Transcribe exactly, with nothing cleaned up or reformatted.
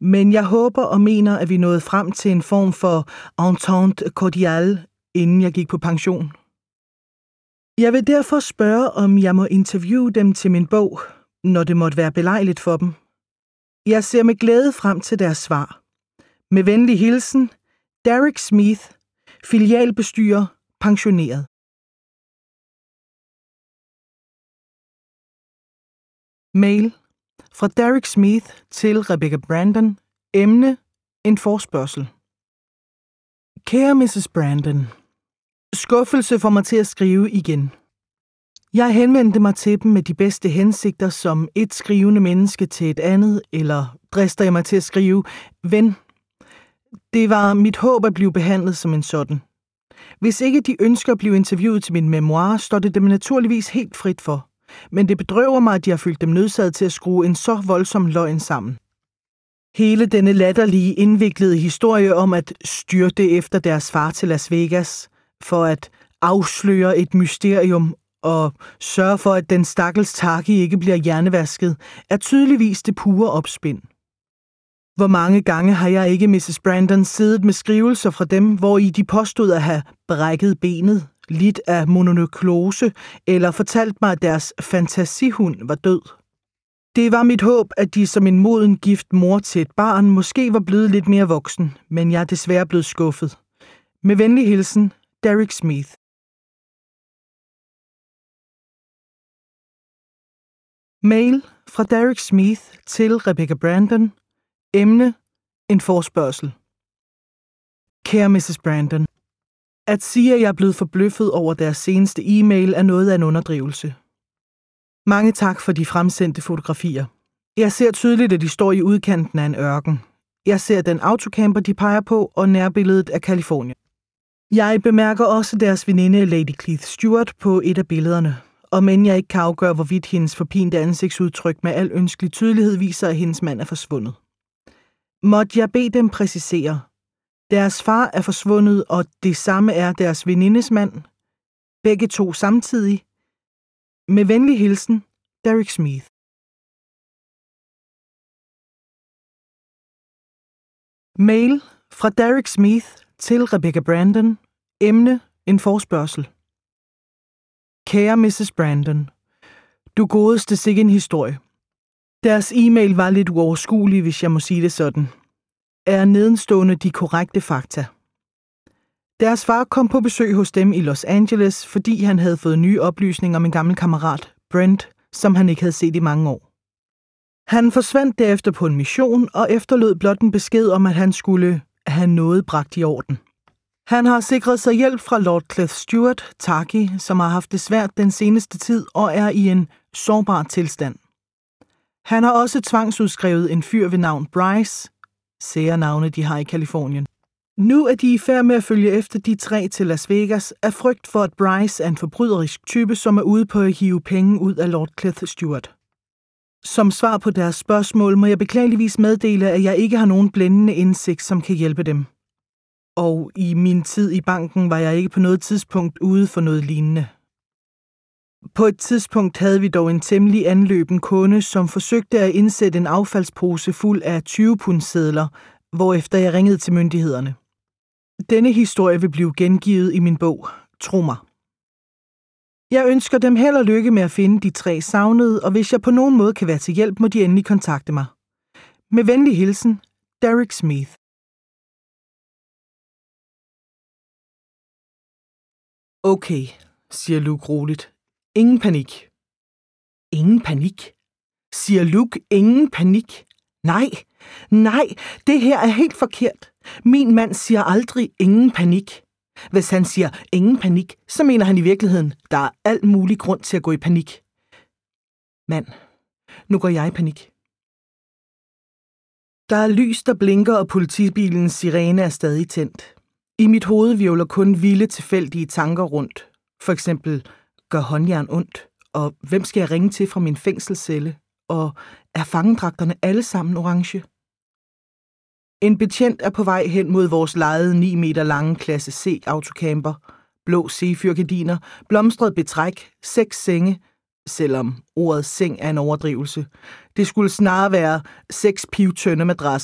Men jeg håber og mener, at vi nåede frem til en form for entente cordiale, inden jeg gik på pension. Jeg vil derfor spørge, om jeg må interviewe dem til min bog, når det måtte være belejligt for dem. Jeg ser med glæde frem til deres svar. Med venlig hilsen, Derek Smith, filialbestyrer, pensioneret. Mail fra Derek Smith til Rebecca Brandon. Emne: en forespørgsel. Kære missus Brandon, skuffelse får mig til at skrive igen. Jeg henvendte mig til dem med de bedste hensigter som et skrivende menneske til et andet, eller drister jeg mig til at skrive ven. Det var mit håb at blive behandlet som en sådan. Hvis ikke de ønsker at blive interviewet til min memoir, står det dem naturligvis helt frit for. Men det bedrøver mig, at de har følt dem nødsaget til at skrue en så voldsom løgn sammen. Hele denne latterlige, indviklede historie om at styrte efter deres far til Las Vegas, for at afsløre et mysterium og sørge for, at den stakkels Taki ikke bliver hjernevasket, er tydeligvis det pure opspind. Hvor mange gange har jeg ikke, missus Brandon, siddet med skrivelser fra dem, hvor i de påstod at have brækket benet, lidt af mononuklose, eller fortalt mig, at deres fantasihund var død. Det var mit håb, at de som en moden gift mor til et barn måske var blevet lidt mere voksen, men jeg er desværre blevet skuffet. Med venlig hilsen, Derek Smith. Mail fra Derek Smith til Rebecca Brandon. Emne: en forespørgsel. Kære missus Brandon, at sige, at jeg er blevet forbløffet over deres seneste e-mail, er noget af en underdrivelse. Mange tak for de fremsendte fotografier. Jeg ser tydeligt, at de står i udkanten af en ørken. Jeg ser den autocamper, de peger på, og nærbilledet af Californien. Jeg bemærker også deres veninde Lady Cleith Stewart på et af billederne, og men jeg ikke kan afgøre, hvorvidt hendes forpinte ansigtsudtryk med al ønskelig tydelighed viser, at hendes mand er forsvundet. Måtte jeg bede dem præcisere. Deres far er forsvundet, og det samme er deres venindes mand. Begge to samtidig. Med venlig hilsen, Derek Smith. Mail fra Derek Smith til Rebecca Brandon. Emne: en forespørgsel. Kære missus Brandon, du godeste sikke en historie. Deres e-mail var lidt uoverskuelig, hvis jeg må sige det sådan. Er nedenstående de korrekte fakta? Deres far kom på besøg hos dem i Los Angeles, fordi han havde fået nye oplysninger om en gammel kammerat, Brent, som han ikke havde set i mange år. Han forsvandt derefter på en mission og efterlod blot en besked om, at han skulle have noget bragt i orden. Han har sikret sig hjælp fra Lord Cleith Stewart, Taki, som har haft det svært den seneste tid og er i en sårbar tilstand. Han har også tvangsudskrevet en fyr ved navn Bryce, sære navne de har i Californien. Nu er de i færd med at følge efter de tre til Las Vegas af frygt for, at Bryce er en forbryderisk type, som er ude på at hive penge ud af Lord Cleith Stewart. Som svar på deres spørgsmål må jeg beklageligvis meddele, at jeg ikke har nogen blændende indsigt, som kan hjælpe dem. Og i min tid i banken var jeg ikke på noget tidspunkt ude for noget lignende. På et tidspunkt havde vi dog en temmelig anløben kunde, som forsøgte at indsætte en affaldspose fuld af tyve pund sedler, hvorefter jeg ringede til myndighederne. Denne historie vil blive gengivet i min bog, tro mig. Jeg ønsker dem held og lykke med at finde de tre savnede, og hvis jeg på nogen måde kan være til hjælp, må de endelig kontakte mig. Med venlig hilsen, Derek Smith. Okay, siger Luke roligt. Ingen panik. Ingen panik? Siger Luke, ingen panik? Nej, nej, det her er helt forkert. Min mand siger aldrig ingen panik. Hvis han siger ingen panik, så mener han i virkeligheden, der er alt mulig grund til at gå i panik. Mand, nu går jeg i panik. Der er lys, der blinker, og politibilens sirene er stadig tændt. I mit hoved hvirvler kun vilde, tilfældige tanker rundt. For eksempel, gør håndjern ondt? Og hvem skal jeg ringe til fra min fængselscelle? Og er fangedragterne alle sammen orange? En betjent er på vej hen mod vores lejede ni meter lange klasse C autocamper. Blå C-fyrgardiner, blomstret betræk, seks senge, selvom ordet seng er en overdrivelse. Det skulle snarere være seks pivtønde madrasser.